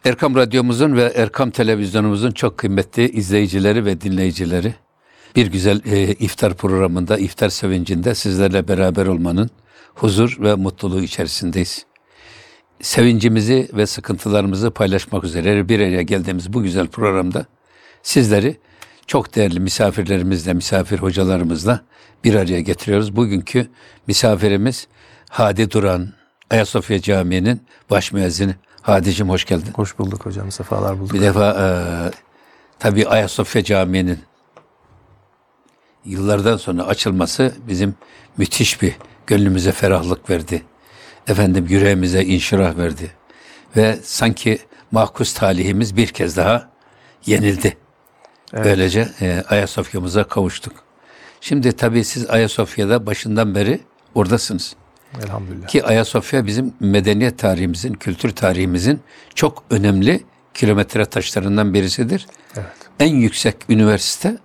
Erkam Radyomuzun ve Erkam Televizyonumuzun çok kıymetli izleyicileri ve dinleyicileri, bir güzel iftar programında, iftar sevincinde sizlerle beraber olmanın huzur ve mutluluğu içerisindeyiz. Sevincimizi ve sıkıntılarımızı paylaşmak üzere bir araya geldiğimiz bu güzel programda sizleri çok değerli misafirlerimizle, misafir hocalarımızla bir araya getiriyoruz. Bugünkü misafirimiz Hadi Duran, Ayasofya Camii'nin baş müezzini. Hadi'cim hoş geldin. Hoş bulduk hocam, sefalar bulduk. Bir defa tabii Ayasofya Camii'nin yıllardan sonra açılması bizim müthiş bir gönlümüze ferahlık verdi. Efendim yüreğimize inşirah verdi. Ve sanki mahkus talihimiz bir kez daha yenildi. Evet. Böylece Ayasofya'mıza kavuştuk. Şimdi tabii siz Ayasofya'da başından beri oradasınız. Elhamdülillah. Ki Ayasofya bizim medeniyet tarihimizin, kültür tarihimizin çok önemli kilometre taşlarından birisidir. Evet. En yüksek üniversite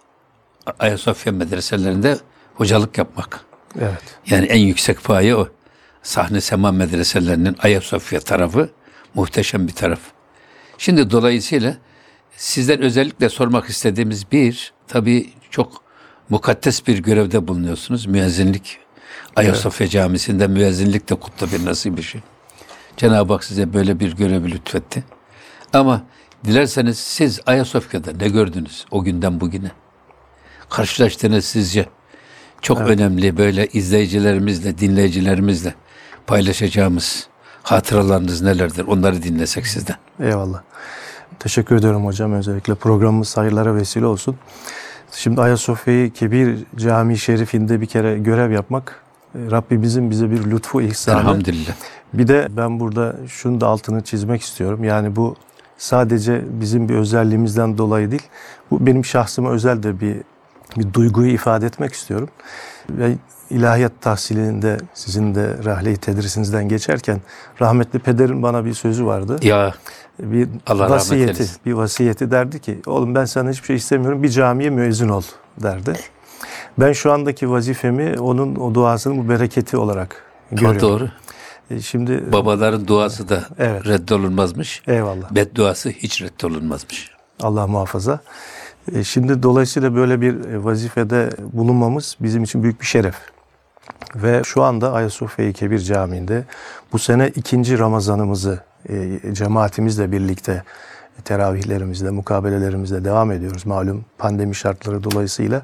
Ayasofya medreselerinde hocalık yapmak. Evet. Yani en yüksek paye o. Sahne Sema medreselerinin Ayasofya tarafı muhteşem bir taraf. Şimdi dolayısıyla sizden özellikle sormak istediğimiz tabii çok mukaddes bir görevde bulunuyorsunuz. Müezzinlik. Ayasofya evet. Camisi'nde müezzinlik de kutlu bir nasip bir şey. Cenab-ı Hak size böyle bir görevi lütfetti. Ama dilerseniz siz Ayasofya'da ne gördünüz o günden bugüne? Karşılaştığınız sizce çok evet. önemli böyle izleyicilerimizle, dinleyicilerimizle paylaşacağımız hatıralarınız nelerdir? Onları dinlesek sizden. Eyvallah. Teşekkür ediyorum hocam. Özellikle programımız hayırlara vesile olsun. Şimdi Ayasofya-i Kebir Camii Şerifinde bir kere görev yapmak Rabbimizin bize bir lütfu ihsanı. Elhamdülillah. Bir de ben burada şunu da altını çizmek istiyorum. Yani bu sadece bizim bir özelliğimizden dolayı değil. Bu benim şahsıma özel de bir duyguyu ifade etmek istiyorum. Ve ilahiyat tahsilinde sizin de rahle-i tedrisinizden geçerken rahmetli pederin bana bir sözü vardı. Ya bir Allah vasiyeti derdi ki oğlum ben sana hiçbir şey istemiyorum, bir camiye müezzin ol derdi. Ben şu andaki vazifemi onun o duasının bu bereketi olarak görüyorum. Doğru. Şimdi babaların duası da evet. reddolunmazmış. Eyvallah. Bedduası hiç reddolunmazmış. Allah muhafaza. Şimdi dolayısıyla böyle bir vazifede bulunmamız bizim için büyük bir şeref. Ve şu anda Ayasofya-i Kebir Camii'nde bu sene 2. Ramazanımızı cemaatimizle birlikte teravihlerimizle, mukabelelerimizle devam ediyoruz. Malum pandemi şartları dolayısıyla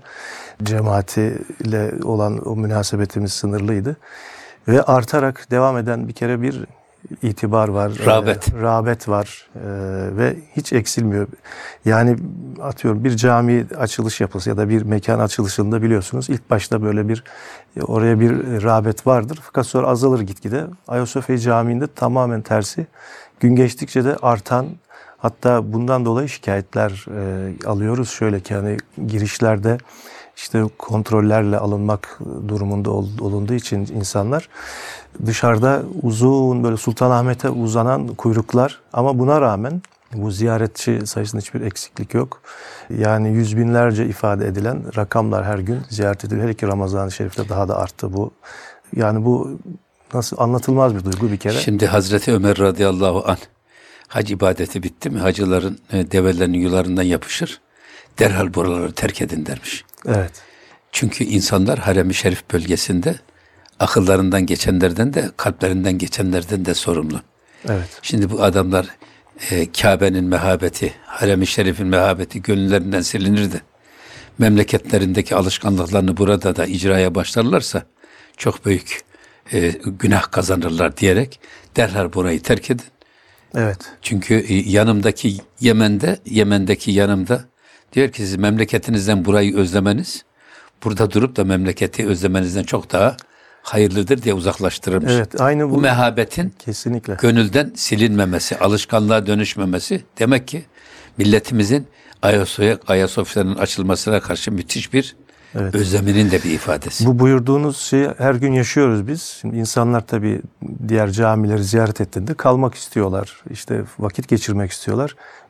cemaatiyle olan o münasebetimiz sınırlıydı. Ve artarak devam eden bir kere bir itibar var. Rağbet var ve hiç eksilmiyor. Yani atıyorum bir cami açılış yapılsa ya da bir mekan açılışında biliyorsunuz ilk başta böyle oraya bir rağbet vardır. Fakat sonra azalır gitgide. Ayasofya Camii'nde tamamen tersi. Gün geçtikçe de artan, hatta bundan dolayı şikayetler alıyoruz. Şöyle ki hani girişlerde işte kontrollerle alınmak durumunda olunduğu için insanlar dışarıda uzun böyle Sultanahmet'e uzanan kuyruklar, ama buna rağmen bu ziyaretçi sayısında hiçbir eksiklik yok. Yani yüz binlerce ifade edilen rakamlar her gün ziyaret ediliyor. Hele ki Ramazan-ı Şerif'te daha da arttı bu. Yani bu nasıl anlatılmaz bir duygu bir kere. Şimdi Hazreti Ömer radıyallahu anh hac ibadeti bitti mi hacıların develerinin yularından yapışır. Derhal buraları terk edin dermiş. Evet. Çünkü insanlar harem-i şerif bölgesinde akıllarından geçenlerden de kalplerinden geçenlerden de sorumlu. Evet. Şimdi bu adamlar Kabe'nin mehabeti, harem-i şerifin mehabeti gönüllerinden silinir de memleketlerindeki alışkanlıklarını burada da icraya başlarlarsa çok büyük günah kazanırlar diyerek derhal burayı terk edin. Evet. Çünkü yanımdaki Yemen'deki yanımda diyor ki siz memleketinizden burayı özlemeniz burada durup da memleketi özlemenizden çok daha hayırlıdır diye uzaklaştırılmış. Evet, aynı bu mehabetin kesinlikle gönülden silinmemesi, alışkanlığa dönüşmemesi demek ki milletimizin Ayasofya'nın açılmasına karşı müthiş bir evet. özleminin de bir ifadesi. Bu buyurduğunuz şeyi her gün yaşıyoruz biz. Şimdi insanlar tabii diğer camileri ziyaret ettiğinde kalmak istiyorlar. İşte vakit geçirmek istiyorlar.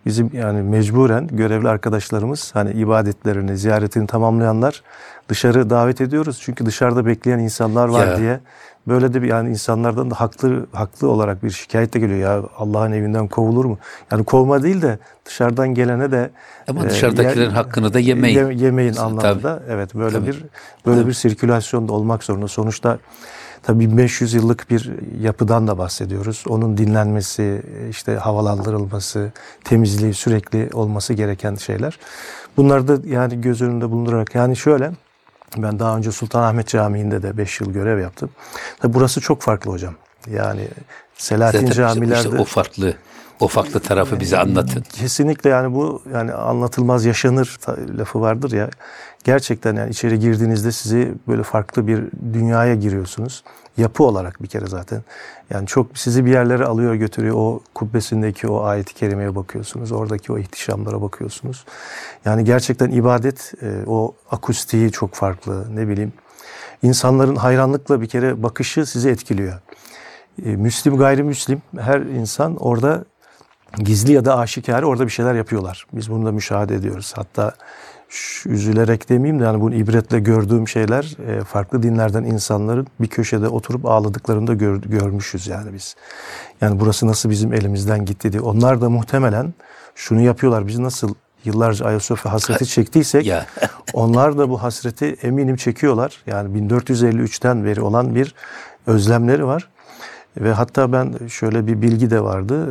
bizim yani mecburen görevli arkadaşlarımız hani ibadetlerini, ziyaretini tamamlayanlar dışarı davet ediyoruz. Çünkü dışarıda bekleyen insanlar var diye. Böyle de bir yani insanlardan da haklı olarak bir şikayet de geliyor. Ya Allah'ın evinden kovulur mu? Yani kovma değil de dışarıdan gelene de ama dışarıdakilerin hakkını da yemeyin. Yemeyin anlamında. Tabii. Evet böyle Tabii. bir sirkülasyon da olmak zorunda. Sonuçta tabii 1500 yıllık bir yapıdan da bahsediyoruz. Onun dinlenmesi, işte havalandırılması, temizliği sürekli olması gereken şeyler. Bunları da yani göz önünde bulundurarak yani şöyle, ben daha önce Sultanahmet Camii'nde de 5 yıl görev yaptım. Tabii burası çok farklı hocam. Yani Selahattin Zaten camilerde işte o farklı tarafı bize anlatın. kesinlikle yani bu yani anlatılmaz yaşanır lafı vardır ya. Gerçekten yani içeri girdiğinizde sizi böyle farklı bir dünyaya giriyorsunuz. Yapı olarak bir kere zaten. Yani çok sizi bir yerlere alıyor götürüyor. O kubbesindeki o ayet-i kerimeye bakıyorsunuz. Oradaki o ihtişamlara bakıyorsunuz. Yani gerçekten ibadet o akustiği çok farklı. Ne bileyim. İnsanların hayranlıkla bir kere bakışı sizi etkiliyor. Müslim gayrimüslim her insan orada gizli ya da aşikare orada bir şeyler yapıyorlar. Biz bunu da müşahede ediyoruz. Hatta üzülerek demeyeyim de yani bunu ibretle gördüğüm şeyler farklı dinlerden insanların bir köşede oturup ağladıklarını da görmüşüz yani biz. Yani burası nasıl bizim elimizden gitti diye. Onlar da muhtemelen şunu yapıyorlar. Biz nasıl yıllarca Ayasofya hasreti çektiysek onlar da bu hasreti eminim çekiyorlar. Yani 1453'ten beri olan bir özlemleri var. Ve hatta ben şöyle bir bilgi de vardı.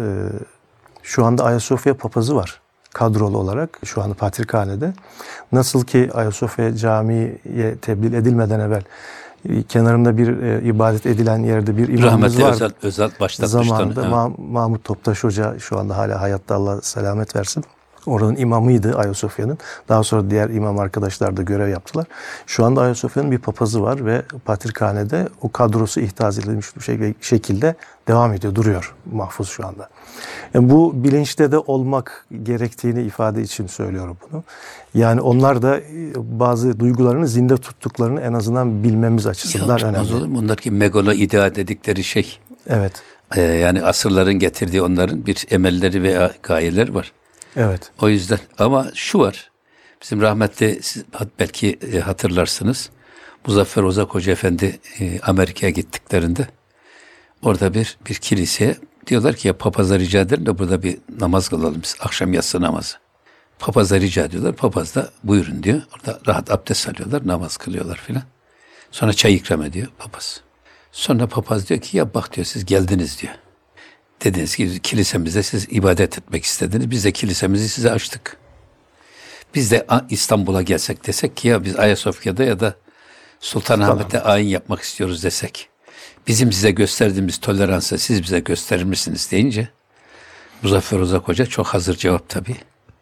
Şu anda Ayasofya papazı var. Kadrolu olarak şu anda Patrikhane'de. Nasıl ki Ayasofya Camii'ye tebliğ edilmeden evvel kenarında bir ibadet edilen yerde bir imamımız var. Rahmetli Özal başlatmıştı. Zamanında Mahmut Toptaş Hoca şu anda hala hayatta, Allah selamet versin. Oranın imamıydı Ayasofya'nın. Daha sonra diğer imam arkadaşlar da görev yaptılar. Şu anda Ayasofya'nın bir papazı var ve Patrikhane'de o kadrosu ihtaz edilmiş bir şekilde devam ediyor, duruyor mahfuz şu anda. Yani bu bilinçte de olmak gerektiğini ifade için söylüyorum bunu. Yani onlar da bazı duygularını zinde tuttuklarını en azından bilmemiz açısından önemli. Olur mu? Onlar ki megalo idea dedikleri şey. Evet. Yani asırların getirdiği onların bir emelleri veya gayeler var. Evet. O yüzden ama şu var. Bizim rahmetli siz belki hatırlarsınız. Muzaffer Ozak Hoca Efendi Amerika'ya gittiklerinde orada bir kiliseye diyorlar ki ya papaza rica ederim de burada bir namaz kılalım biz. Akşam yatsı namazı. Papaza rica ediyorlar. Papaz da buyurun diyor. Orada rahat abdest alıyorlar. Namaz kılıyorlar filan. Sonra çay ikram ediyor papaz. Sonra papaz diyor ki ya bak diyor siz geldiniz diyor. Dediniz ki kilisemizde siz ibadet etmek istediniz. Biz de kilisemizi size açtık. Biz de İstanbul'a gelsek desek ki ya biz Ayasofya'da ya da Sultanahmet'te ayin yapmak istiyoruz desek. Bizim size gösterdiğimiz toleransı siz bize gösterir misiniz deyince Muzaffer Ozak Hoca çok hazır cevap tabii.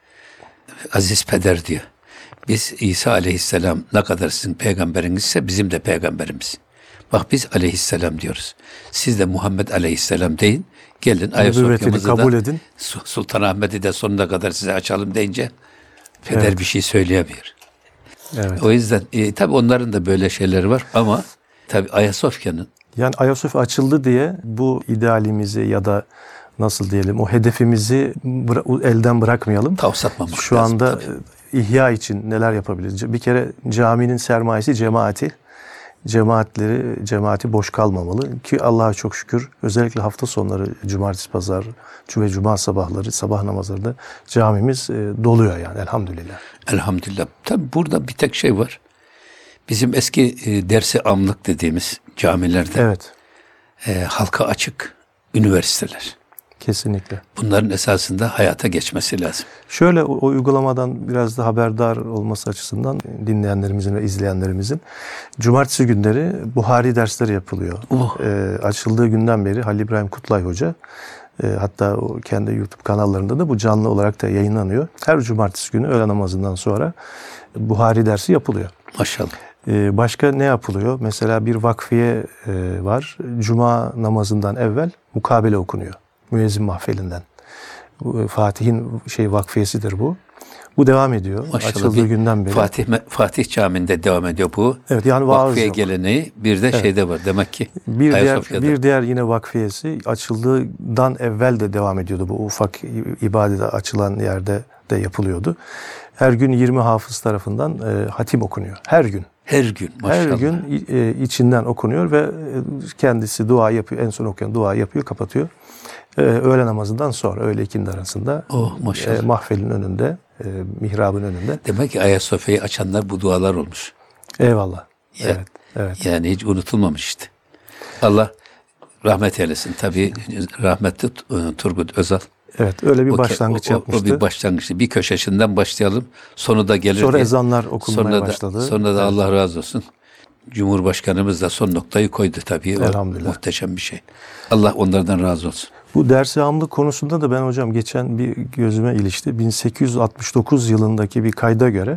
Aziz peder diyor. Biz İsa aleyhisselam ne kadar sizin peygamberinizse bizim de peygamberimiz. Bak biz aleyhisselam diyoruz. Siz de Muhammed aleyhisselam deyin. Gelin Ayasofya'mızı kabul da edin. Sultanahmet'i de sonuna kadar size açalım deyince peder bir şey söyleyemiyor. Evet. O yüzden tabii onların da böyle şeyleri var ama tabii Ayasofya'nın yani Ayasofya açıldı diye bu idealimizi ya da nasıl diyelim o hedefimizi elden bırakmayalım. tavsatmamak Şu lazım. anda Tabii. ihya için neler yapabiliriz? Bir kere caminin sermayesi cemaati. Cemaati boş kalmamalı ki Allah'a çok şükür özellikle hafta sonları cumartesi pazar ve cuma sabahları sabah namazlarında camimiz doluyor yani elhamdülillah. Elhamdülillah. Tabii burada bir tek şey var. Bizim eski dersi amlık dediğimiz camilerde Evet. Halka açık üniversiteler. Kesinlikle. Bunların esasında hayata geçmesi lazım. Şöyle o uygulamadan biraz da haberdar olması açısından dinleyenlerimizin ve izleyenlerimizin cumartesi günleri Buhari dersleri yapılıyor. Açıldığı günden beri Halil İbrahim Kutlay Hoca hatta o kendi YouTube kanallarında da bu canlı olarak da yayınlanıyor. Her cumartesi günü öğle namazından sonra Buhari dersi yapılıyor. Maşallah. Başka ne yapılıyor? Mesela bir vakfiye var. Cuma namazından evvel mukabele okunuyor. Müezzin mahfelinden. Fatih'in vakfiyesidir bu. Bu devam ediyor. Maşallah, Açıldığı günden beri. Fatih Camii'nde devam ediyor bu. Evet, yani vaaz Vakfiye yok. geleneği bir de şeyde var demek ki. Bir diğer yine vakfiyesi açıldığından evvel de devam ediyordu. Bu ufak ibadete açılan yerde de yapılıyordu. Her gün 20 hafız tarafından hatim okunuyor. Her gün. Her gün maşallah. Her gün içinden okunuyor ve kendisi dua yapıyor. En son okuyan dua yapıyor, kapatıyor. Öğle namazından sonra, öğle ikindi arasında maşallah. mahfelin önünde, mihrabın önünde. Demek ki Ayasofya'yı açanlar bu dualar olmuş. Eyvallah. Ya, Evet. Yani hiç unutulmamış işte. Allah rahmet eylesin. Tabii rahmetli Turgut Özal. Evet, öyle bir başlangıç yapmıştı. O bir başlangıçtı. Bir köşesinden başlayalım. Sonu da gelir sonra diye. ezanlar okunmaya başladı. Sonra da Allah razı olsun. Cumhurbaşkanımız da son noktayı koydu tabii. Elhamdülillah. Muhteşem bir şey. Allah onlardan razı olsun. Bu devamlılık konusunda da ben hocam geçen bir gözüme ilişti. 1869 yılındaki bir kayda göre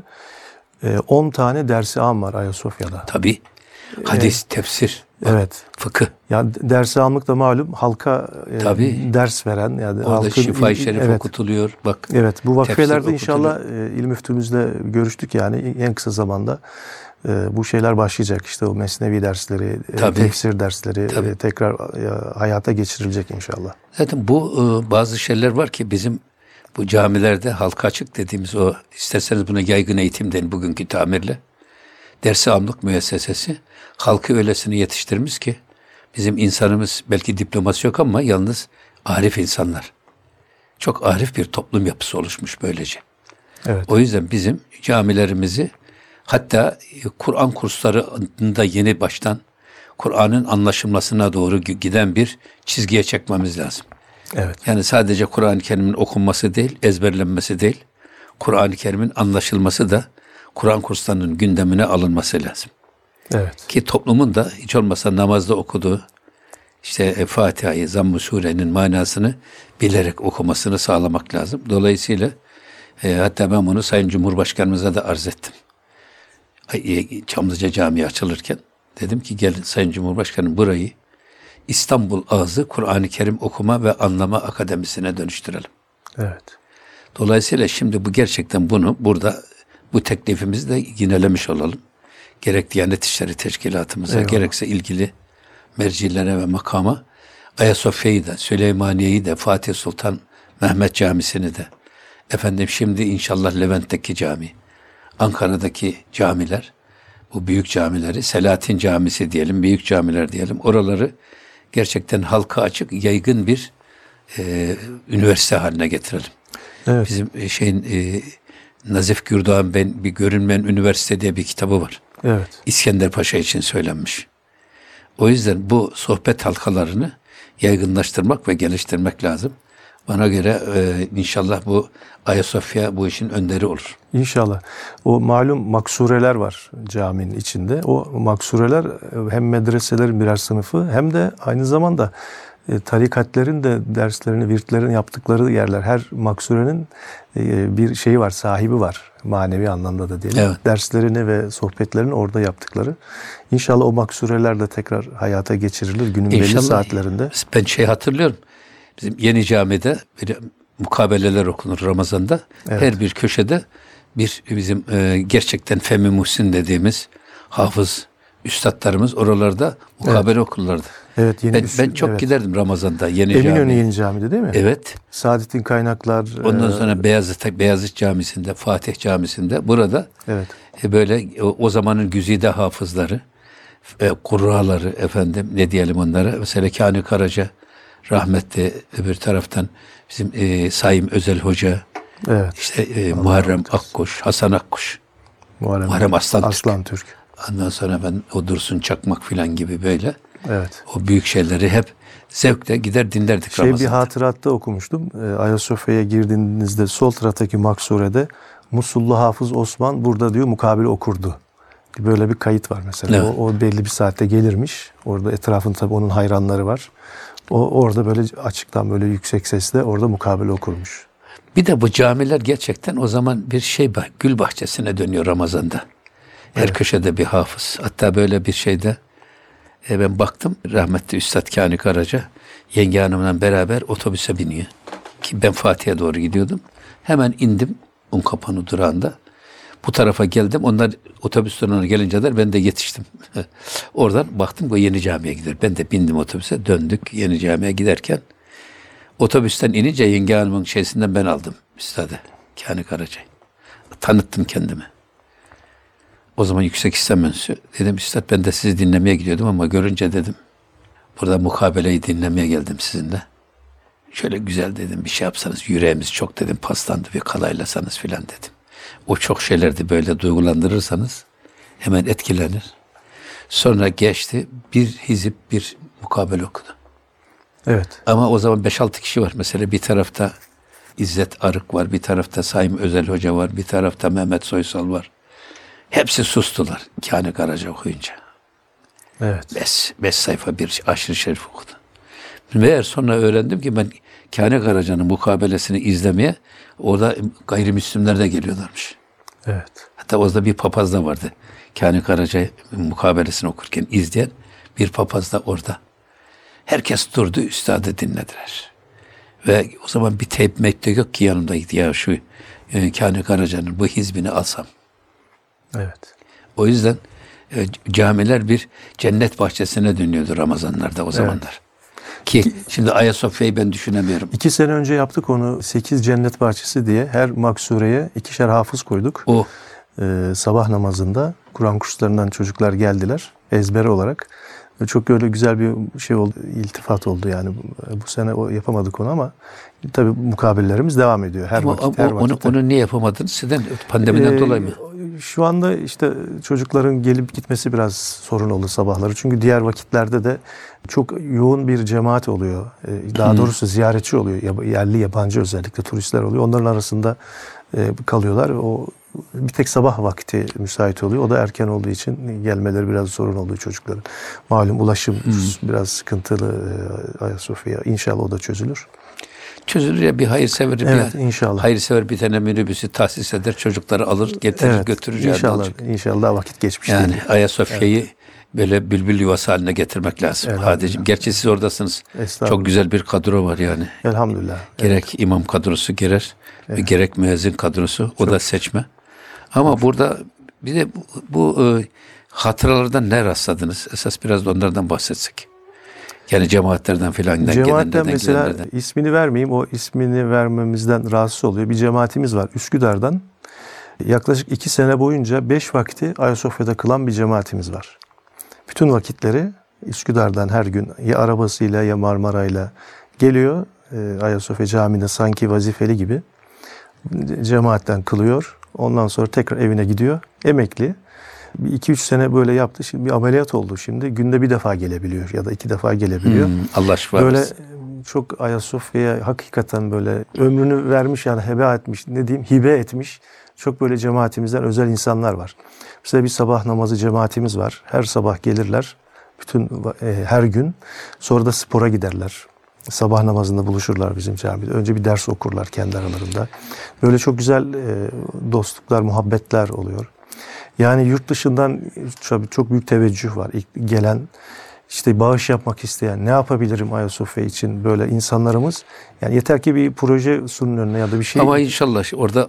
10 tane dersi-am var Ayasofya'da. Tabii. Hadis, tefsir, evet, fıkıh. Yani dersi-amlık da malum halka ders veren, yani orada Şifa-i Şerif okutuluyor. Bak. Evet, bu vakfelerde inşallah il müftümüzle görüştük, yani en kısa zamanda bu şeyler başlayacak. İşte o mesnevi dersleri, tefsir dersleri tekrar hayata geçirilecek inşallah. Zaten bu bazı şeyler var ki bizim bu camilerde halka açık dediğimiz o, isterseniz buna yaygın eğitim deyin bugünkü tamirle. Dersi-amlık müessesesi halkı öylesine yetiştirmiş ki bizim insanımız belki diploması yok ama yalnız arif insanlar. Çok arif bir toplum yapısı oluşmuş böylece. Evet. O yüzden bizim camilerimizi, hatta Kur'an kurslarında yeni baştan Kur'an'ın anlaşılmasına doğru giden bir çizgiye çekmemiz lazım. Evet. Yani sadece Kur'an-ı Kerim'in okunması değil, ezberlenmesi değil, Kur'an-ı Kerim'in anlaşılması da Kur'an kurslarının gündemine alınması lazım. Evet. Ki toplumun da hiç olmazsa namazda okuduğu işte Fatiha'yı, Zamm-ı Sure'nin manasını bilerek okumasını sağlamak lazım. Dolayısıyla hatta ben bunu Sayın Cumhurbaşkanımıza da arz ettim. Çamlıca Camii açılırken dedim ki gelin Sayın Cumhurbaşkanım, burayı İstanbul Ağzı Kur'an-ı Kerim Okuma ve Anlama Akademisi'ne dönüştürelim. Evet. Dolayısıyla şimdi bu gerçekten bunu burada bu teklifimizi de yinelemiş olalım. Gerek Diyanet İşleri Teşkilatımıza, gerekse ilgili mercilere ve makama Ayasofya'yı da, Süleymaniye'yi de, Fatih Sultan Mehmet Camisi'ni de, efendim şimdi inşallah Levent'teki cami, Ankara'daki camiler, bu büyük camileri, Selahattin Camisi diyelim, büyük camiler diyelim, oraları gerçekten halka açık, yaygın bir üniversite haline getirelim. Evet. Bizim Nazif Gürdoğan bir Görünmeyen Üniversite diye bir kitabı var. Evet. İskender Paşa için söylenmiş. O yüzden bu sohbet halkalarını yaygınlaştırmak ve geliştirmek lazım. Bana göre inşallah bu Ayasofya bu işin önderi olur. İnşallah. O malum maksureler var caminin içinde. O maksureler hem medreselerin birer sınıfı hem de aynı zamanda tarikatlerin de derslerini, virtlerini yaptıkları yerler. Her maksurenin bir şeyi var, sahibi var. Manevi anlamda da diyelim. Evet. Derslerini ve sohbetlerini orada yaptıkları. İnşallah o maksureler de tekrar hayata geçirilir günün belli saatlerinde. Ben hatırlıyorum. Bizim Yeni Cami'de bir mukabeleler okunur Ramazan'da. Evet. Her bir köşede bizim gerçekten Fehmi Muhsin dediğimiz hafız üstadlarımız oralarda mukabele okurlardı. Evet, ben çok giderdim Ramazan'da Eminönü Yeni Cami'de değil mi? Evet. Saadettin Kaynaklar. Ondan sonra Beyazıt Camisi'nde, Fatih Camisi'nde, burada böyle o zamanın güzide hafızları, kurraları, efendim ne diyelim onlara, mesela Kani Karaca rahmetli, öbür taraftan bizim Saim Özel Hoca, işte Muharrem Akkuş, Hasan Akkuş, Muharrem Aslan Türk. Ondan sonra o Dursun Çakmak filan gibi böyle. Evet. O büyük şeyleri hep zevkle gider dinlerdik Ramazan'da. Bir hatıratta okumuştum. Ayasofya'ya girdiğinizde sol taraftaki maksurede Musullu Hafız Osman burada diyor mukabele okurdu. Böyle bir kayıt var mesela. Evet. O belli bir saatte gelirmiş. Orada etrafında tabii onun hayranları var. O orada böyle açıktan böyle yüksek sesle orada mukabele okurmuş. Bir de bu camiler gerçekten o zaman bir gül bahçesine dönüyor Ramazan'da. Her köşede bir hafız. Hatta böyle bir şeyde ben baktım, rahmetli Üstad Kani Karaca yenge hanımla beraber otobüse biniyor. Ki ben Fatih'e doğru gidiyordum. Hemen indim. Unkapanı durağında. Bu tarafa geldim. Onlar otobüs durağına gelince de ben de yetiştim. Oradan baktım o Yeni Cami'ye gider. Ben de bindim otobüse, döndük Yeni Cami'ye giderken. Otobüsten inince Yenge Hanım'ın şeysinden ben aldım üstadı. Kani Karaca'yı. Tanıttım kendimi. O zaman Yüksek İslam Mensubu. Dedim üstad ben de sizi dinlemeye gidiyordum ama görünce dedim burada mukabeleyi dinlemeye geldim sizinle. Şöyle güzel dedim bir şey yapsanız yüreğimiz çok dedim paslandı bir kalaylasanız filan dedim. O çok şeylerdi böyle duygulandırırsanız hemen etkilenir. Sonra geçti bir hizip bir mukabele okudu. Evet. Ama o zaman 5-6 kişi var. Mesela bir tarafta İzzet Arık var, bir tarafta Saim Özel Hoca var, bir tarafta Mehmet Soysal var. Hepsi sustular Kani Karaca okuyunca. Evet. 5 sayfa bir aşırı şerif okudu. Meğer sonra öğrendim ki ben Kani Karaca'nın mukabelesini izlemeye orada gayrimüslimler de geliyorlarmış. Evet. Hatta orada bir papaz da vardı. Kani Karaca mukabelesini okurken izleyen bir papaz da orada. Herkes durdu, üstadı dinlediler. Ve o zaman bir teyp mektubu yok ki yanımdaydı. Ya şu Kani Karaca'nın bu hizbini alsam. Evet. O yüzden camiler bir cennet bahçesine dönüyordu Ramazanlarda o zamanlar. Ki şimdi Ayasofya'yı ben düşünemiyorum. 2 sene önce yaptık onu 8 cennet bahçesi diye her maksureye 2'şer hafız koyduk. O Sabah namazında Kur'an kurslarından çocuklar geldiler ezber olarak. Çok öyle güzel bir şey oldu, iltifat oldu yani. Bu sene yapamadık onu ama tabii mukabelelerimiz devam ediyor her vakit. Onu niye yapamadınız? Sizden pandemiden dolayı mı? Şu anda işte çocukların gelip gitmesi biraz sorun oldu sabahları. Çünkü diğer vakitlerde de çok yoğun bir cemaat oluyor. Daha doğrusu ziyaretçi oluyor. Yerli, yabancı özellikle turistler oluyor. Onların arasında kalıyorlar. O bir tek sabah vakti müsait oluyor. O da erken olduğu için gelmeleri biraz sorun oluyor çocukların. Malum ulaşım biraz sıkıntılı Ayasofya'ya. İnşallah o da çözülür. Çözülür ya bir hayırsever evet, inşallah. Hayırsever bir tane minibüsü tahsis eder, çocukları alır, getirir, götürür. İnşallah vakit geçmiş yani değil. Ayasofya'yı böyle bülbül yuvası haline getirmek lazım. Hadeciğim. Gerçi siz oradasınız. Çok güzel bir kadro var yani. Elhamdülillah. Gerek imam kadrosu gerek müezzin kadrosu. O da seçme. Ama burada bir de bu hatıralardan ne rastladınız? Esas biraz da onlardan bahsetsek. Yani cemaatlerden filan. Cemaatten mesela ismini vermeyeyim. O ismini vermemizden rahatsız oluyor. Bir cemaatimiz var Üsküdar'dan. Yaklaşık 2 sene boyunca 5 vakti Ayasofya'da kılan bir cemaatimiz var. Bütün vakitleri Üsküdar'dan her gün ya arabasıyla ya Marmara'yla geliyor. Ayasofya Camii'nde sanki vazifeli gibi cemaatten kılıyor. Ondan sonra tekrar evine gidiyor. Emekli. 2-3 sene böyle yaptı. Şimdi bir ameliyat oldu şimdi. Günde bir defa gelebiliyor ya da 2 defa gelebiliyor. Allah şifa böyle versin. Çok Ayasofya'ya hakikaten böyle ömrünü vermiş yani heba etmiş ne diyeyim hibe etmiş. Çok böyle cemaatimizden özel insanlar var. Mesela bir sabah namazı cemaatimiz var. Her sabah gelirler. Her gün. Sonra da spora giderler. Sabah namazında buluşurlar bizim camide. Önce bir ders okurlar kendi aralarında. Böyle çok güzel dostluklar, muhabbetler oluyor. Yani yurt dışından çok büyük teveccüh var. İlk gelen işte bağış yapmak isteyen, ne yapabilirim Ayasofya için böyle insanlarımız. Yani yeter ki bir proje sunun önüne ya da bir şey. Ama inşallah orada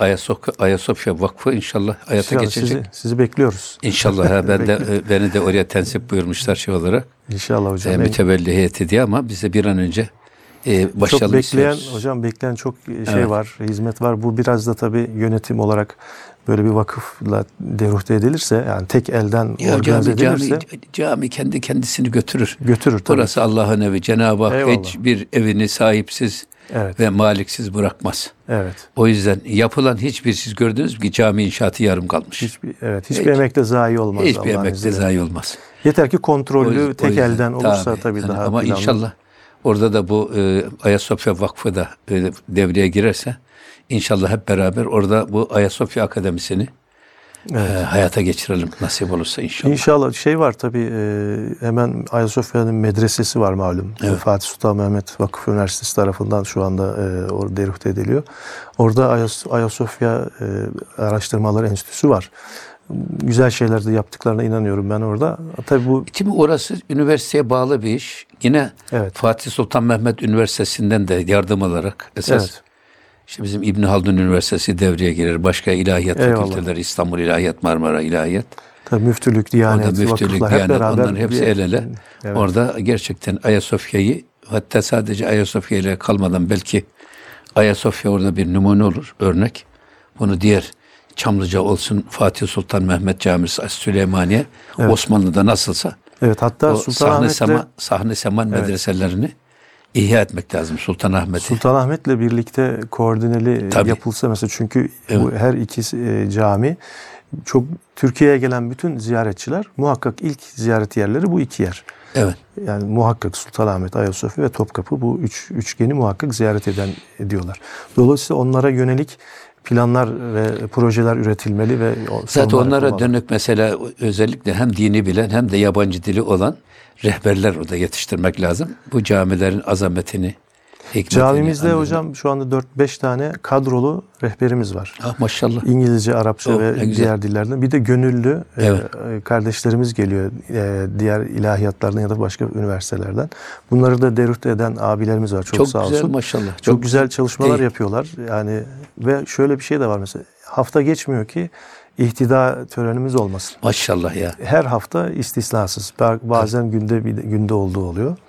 Ayasofya Vakfı inşallah hayata geçecek. Sizi bekliyoruz. İnşallah. Beni de oraya tensip buyurmuşlar şey olarak. İnşallah hocam. Mütevelli heyeti diye ama bize bir an önce başlayalım istiyoruz. Hocam bekleyen çok şey var, hizmet var. Bu biraz da tabii yönetim olarak böyle bir vakıfla deruhte edilirse yani tek elden organize edilirse. Cami kendi kendisini götürür. Götürür tabii. Burası Allah'ın evi. Cenab-ı Hak hiçbir evini sahipsiz ve maliksiz bırakmaz. Evet. O yüzden yapılan siz gördünüz mü ki cami inşaatı yarım kalmış. Hiçbir emek de zayi olmaz. Hiçbir emek de zayi olmaz. Yeter ki kontrollü tek elden olursa tabii daha ama planlı. İnşallah orada da bu Ayasofya Vakfı da devreye girerse İnşallah hep beraber orada bu Ayasofya Akademisi'ni hayata geçirelim nasip olursa inşallah. İnşallah şey var tabii hemen Ayasofya'nın medresesi var malum. Evet. Fatih Sultan Mehmet Vakıf Üniversitesi tarafından şu anda orada deruhte ediliyor. Orada Ayasofya Araştırmaları Enstitüsü var. Güzel şeyler de yaptıklarına inanıyorum ben orada. Tabii bu Şimdi orası üniversiteye bağlı bir iş. Yine Fatih Sultan Mehmet Üniversitesi'nden de yardım alarak esas İşte bizim İbn Haldun Üniversitesi devreye girer. Başka ilahiyat fakülteleri, İstanbul İlahiyat, Marmara İlahiyat. Tabii müftülük, diyanet, orada müftülük, vakıflar diyanet, hep beraber. onların hepsi el ele. Evet. Orada gerçekten Ayasofya'yı, hatta sadece Ayasofya ile kalmadan belki Ayasofya orada bir numune olur, örnek. Bunu diğer Çamlıca olsun, Fatih Sultan Mehmet Camisi, Süleymaniye, Evet. Osmanlı'da nasılsa Evet, hatta Sultanahmet'le Sahne Seman medreselerini ihya etmek lazım, Sultanahmet'i. Sultanahmet'le birlikte koordineli yapılsa mesela, çünkü bu her iki cami çok, Türkiye'ye gelen bütün ziyaretçiler muhakkak ilk ziyaret yerleri bu iki yer. Evet. Yani muhakkak Sultanahmet, Ayasofya ve Topkapı, bu üçgeni muhakkak ziyaret ediyorlar. Dolayısıyla onlara yönelik planlar ve projeler üretilmeli ve zaten onlara dönük mesela özellikle hem dini bilen hem de yabancı dili olan rehberler orada yetiştirmek lazım. Bu camilerin azametini, hikmetini. Camimizde hocam şu anda 4-5 tane kadrolu rehberimiz var. Ah maşallah. İngilizce, Arapça ve diğer dillerden. Bir de gönüllü kardeşlerimiz geliyor diğer ilahiyatlardan ya da başka üniversitelerden. Bunları da derüht eden abilerimiz var. Çok sağ olsun. Çok güzel maşallah. Çok güzel çalışmalar yapıyorlar. Yani ve şöyle bir şey de var mesela. Hafta geçmiyor ki ihtida törenimiz olmasın. Maşallah ya. Her hafta istisnasız. Bazen günde olduğu oluyor.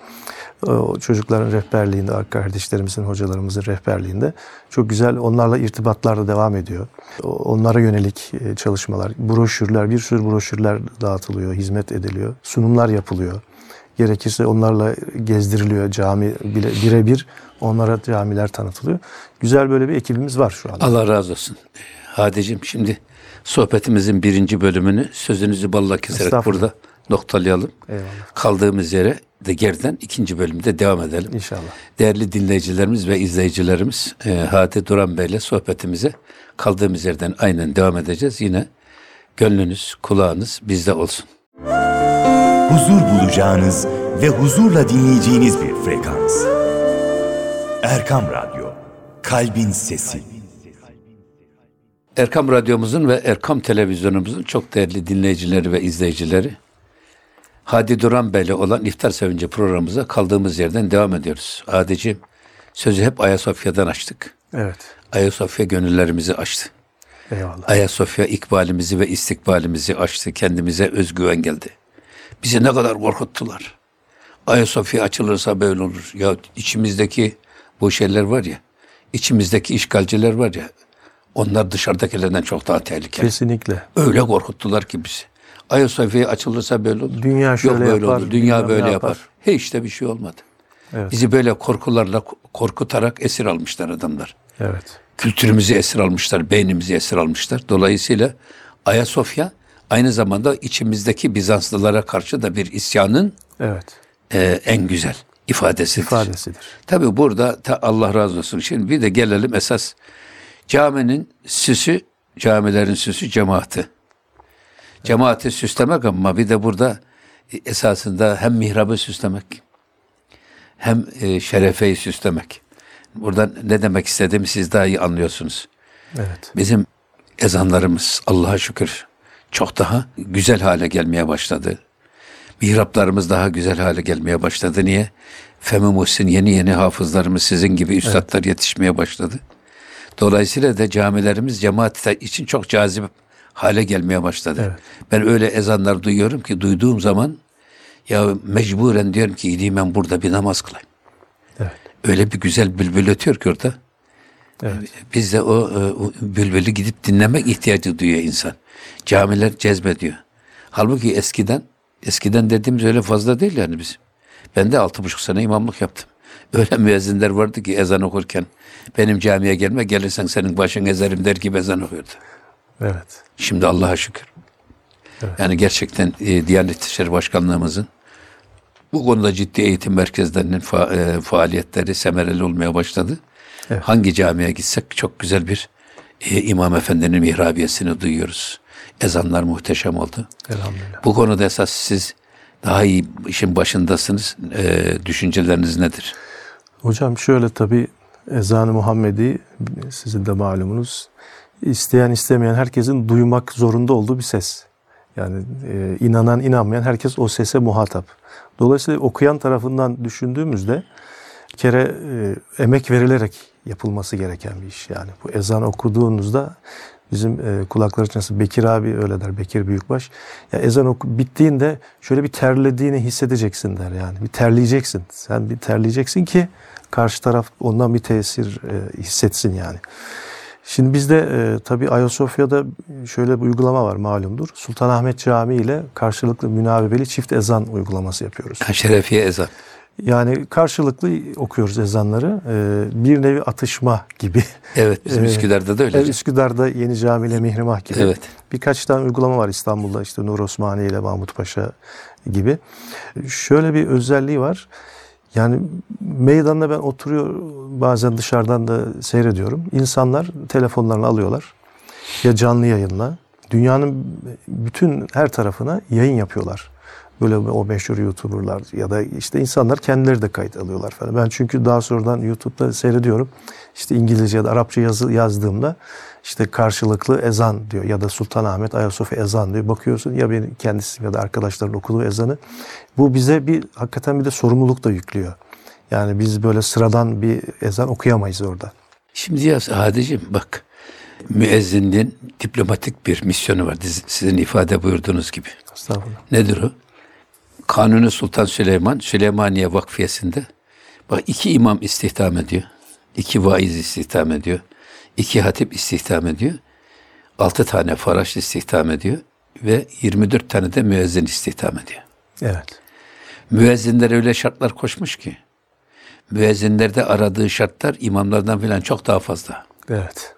O çocukların rehberliğinde, kardeşlerimizin, hocalarımızın rehberliğinde çok güzel, onlarla irtibatlar da devam ediyor. Onlara yönelik çalışmalar, broşürler, bir sürü broşürler dağıtılıyor, hizmet ediliyor, sunumlar yapılıyor. Gerekirse onlarla gezdiriliyor, cami birebir onlara camiler tanıtılıyor. Güzel böyle bir ekibimiz var şu anda. Allah razı olsun. Hadicim, şimdi sohbetimizin 1. bölümünü sözünüzü balla keserek burada noktalayalım. Eyvallah. Kaldığımız yere de geriden 2. bölümde devam edelim. İnşallah. Değerli dinleyicilerimiz ve izleyicilerimiz, Hadi Duran Bey'le sohbetimize kaldığımız yerden aynen devam edeceğiz. Yine gönlünüz, kulağınız bizde olsun. Huzur bulacağınız ve huzurla dinleyeceğiniz bir frekans. Erkam Radyo, Kalbin Sesi. Erkam Radyomuzun ve Erkam Televizyonumuzun çok değerli dinleyicileri ve izleyicileri, Hadi Duran Bey'le olan İftar Sevinci programımıza kaldığımız yerden devam ediyoruz. Hadiciğim, sözü hep Ayasofya'dan açtık. Evet. Ayasofya gönüllerimizi açtı. Eyvallah. Ayasofya ikbalimizi ve istikbalimizi açtı. Kendimize özgüven geldi. Bizi ne kadar korkuttular. Ayasofya açılırsa böyle olur. Ya içimizdeki bu şeyler var ya, içimizdeki işgalciler var ya, onlar dışarıdakilerden çok daha tehlikeli. Kesinlikle. Öyle korkuttular ki bizi. Ayasofya açılırsa böyle olur. Dünya şöyle böyle yapar. olur. Dünya böyle yapar. Hiç de bir şey olmadı. Evet. Bizi böyle korkularla korkutarak esir almışlar adamlar. Evet. Kültürümüzü esir almışlar, beynimizi esir almışlar. Dolayısıyla Ayasofya aynı zamanda içimizdeki Bizanslılara karşı da bir isyanın en güzel ifadesidir. Tabii burada Allah razı olsun. Şimdi bir de gelelim esas caminin süsü, camilerin süsü cemaati. Cemaati süslemek, ama bir de burada esasında hem mihrabı süslemek hem şerefeyi süslemek. Buradan ne demek istediğimi siz daha iyi anlıyorsunuz. Evet. Bizim ezanlarımız Allah'a şükür çok daha güzel hale gelmeye başladı. Mihraplarımız daha güzel hale gelmeye başladı. Niye? Femi Muhsin, yeni hafızlarımız, sizin gibi üstadlar yetişmeye başladı. Dolayısıyla da camilerimiz cemaat için çok cazip hale gelmeye başladı. Evet. Ben öyle ezanlar duyuyorum ki, duyduğum zaman ya mecburen diyorum ki gideyim ben burada bir namaz kılayım. Evet. Öyle bir güzel bülbül ötüyor ki orada. Evet. Biz de o bülbülü gidip dinlemek ihtiyacı duyuyor insan. Camiler cezbediyor. Halbuki eskiden dediğimiz öyle fazla değil yani bizim. Ben de 6,5 sene imamlık yaptım. Öyle müezzinler vardı ki ezan okurken benim camiye gelme, gelirsen senin başın ezerim der gibi ezan okuyordu. Evet. Şimdi Allah'a şükür. Evet. Yani gerçekten Diyanet İşleri Başkanlığımızın bu konuda ciddi eğitim merkezlerinin faaliyetleri semereli olmaya başladı. Evet. Hangi camiye gitsek çok güzel bir İmam Efendi'nin mihrabiyesini duyuyoruz. Ezanlar muhteşem oldu. Elhamdülillah. Bu konuda esas siz daha iyi işin başındasınız. Düşünceleriniz nedir? Hocam şöyle, tabii ezan-ı Muhammedi sizin de malumunuz, isteyen istemeyen herkesin duymak zorunda olduğu bir ses. Yani inanan inanmayan herkes o sese muhatap. Dolayısıyla okuyan tarafından düşündüğümüzde bir kere emek verilerek yapılması gereken bir iş yani. Bu ezan okuduğunuzda bizim kulaklar içerisinde Bekir abi öyle der, Bekir Büyükbaş. Ya ezan bittiğinde şöyle bir terlediğini hissedeceksin der yani. Bir terleyeceksin. Sen bir terleyeceksin ki karşı taraf ondan bir tesir hissetsin yani. Şimdi bizde tabii Ayasofya'da şöyle bir uygulama var malumdur. Sultanahmet Camii ile karşılıklı münavebeli çift ezan uygulaması yapıyoruz. Şerefiye ezan. Yani karşılıklı okuyoruz ezanları. Bir nevi atışma gibi. Evet, bizim Üsküdar'da da öyle. Üsküdar'da Yeni Cami ile Mihrimah gibi. Evet. Birkaç tane uygulama var İstanbul'da, işte Nur Osmaniye ile Mahmut Paşa gibi. Şöyle bir özelliği var. Yani meydanda ben oturuyor, bazen dışarıdan da seyrediyorum. İnsanlar telefonlarını alıyorlar. Ya canlı yayınla. Dünyanın bütün her tarafına yayın yapıyorlar. Böyle o meşhur YouTuber'lar ya da işte insanlar kendileri de kayıt alıyorlar falan. Ben çünkü daha sonradan YouTube'da seyrediyorum. İşte İngilizce ya da Arapça yazdığımda işte karşılıklı ezan diyor ya da Sultanahmet Ayasofya ezan diyor. Bakıyorsun ya benim kendisi ya da arkadaşların okuduğu ezanı. Bu bize hakikaten bir de sorumluluk da yüklüyor. Yani biz böyle sıradan bir ezan okuyamayız orada. Şimdi ya Hadeciğim bak, müezzinin diplomatik bir misyonu var. Sizin ifade buyurduğunuz gibi. Estağfurullah. Nedir o? Kanuni Sultan Süleyman, Süleymaniye Vakfiyesi'nde bak 2 imam istihdam ediyor. 2 vaiz istihdam ediyor. 2 hatip istihdam ediyor. 6 tane faraş istihdam ediyor. Ve 24 tane de müezzin istihdam ediyor. Evet. Müezzinler öyle şartlar koşmuş ki, müezzinlerde aradığı şartlar imamlardan filan çok daha fazla. Evet.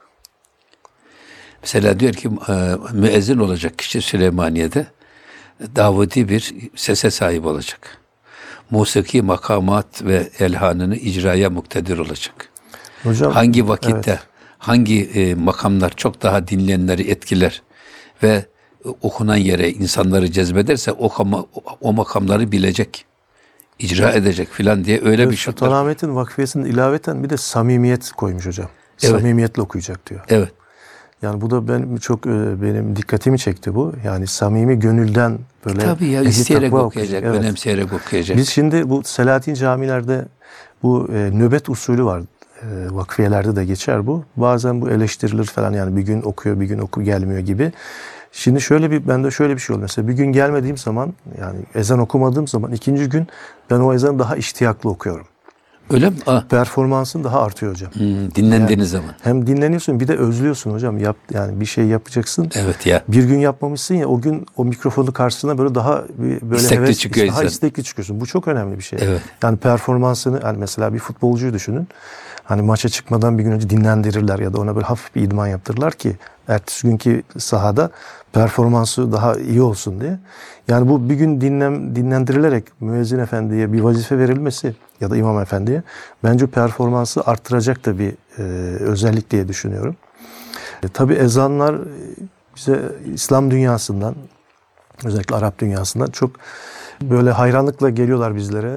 Mesela diyor ki müezzin olacak kişi Süleymaniye'de Davudi bir sese sahip olacak. Musiki makamat ve elhanını icraya muktedir olacak. Hocam, hangi vakitte, evet, hangi makamlar çok daha dinleyenleri etkiler ve okunan yere insanları cezbederse o makamları bilecek, icra edecek filan diye öyle evet, bir şartlar. Sultanahmet'in vakfiyesinin ilaveten bir de samimiyet koymuş hocam. Evet. Samimiyetle okuyacak diyor. Evet. Yani bu da benim dikkatimi çekti bu. Yani samimi gönülden böyle Tabii ya, isteyerek okuyacak, Evet. önemseyerek okuyacak. Biz şimdi bu Selahattin camilerde bu nöbet usulü var. Vakfiyelerde de geçer bu. Bazen bu eleştirilir falan, yani bir gün okuyor, bir gün gelmiyor gibi. Şimdi bende şöyle bir şey oldu. Mesela bir gün gelmediğim zaman, yani ezan okumadığım zaman ikinci gün ben o ezanı daha iştiyaklı okuyorum. Öyle mi? Performansın daha artıyor hocam. Dinlendiğiniz zaman. Hem dinleniyorsun, bir de özlüyorsun hocam. Yani bir şey yapacaksın. Evet ya. Bir gün yapmamışsın ya, o gün o mikrofonu karşısına böyle daha İstekli çıkıyor daha insan. istekli çıkıyorsun. Bu çok önemli bir şey. Evet. Yani performansını, yani mesela bir futbolcuyu düşünün. Hani maça çıkmadan bir gün önce dinlendirirler ya da ona böyle hafif bir idman yaptırırlar ki ertesi günkü sahada performansı daha iyi olsun diye. Yani bu bir gün dinlendirilerek müezzin efendiye bir vazife verilmesi ya da imam efendiye bence performansı arttıracak da bir özellik diye düşünüyorum. Tabii ezanlar bize İslam dünyasından, özellikle Arap dünyasından çok böyle hayranlıkla geliyorlar bizlere.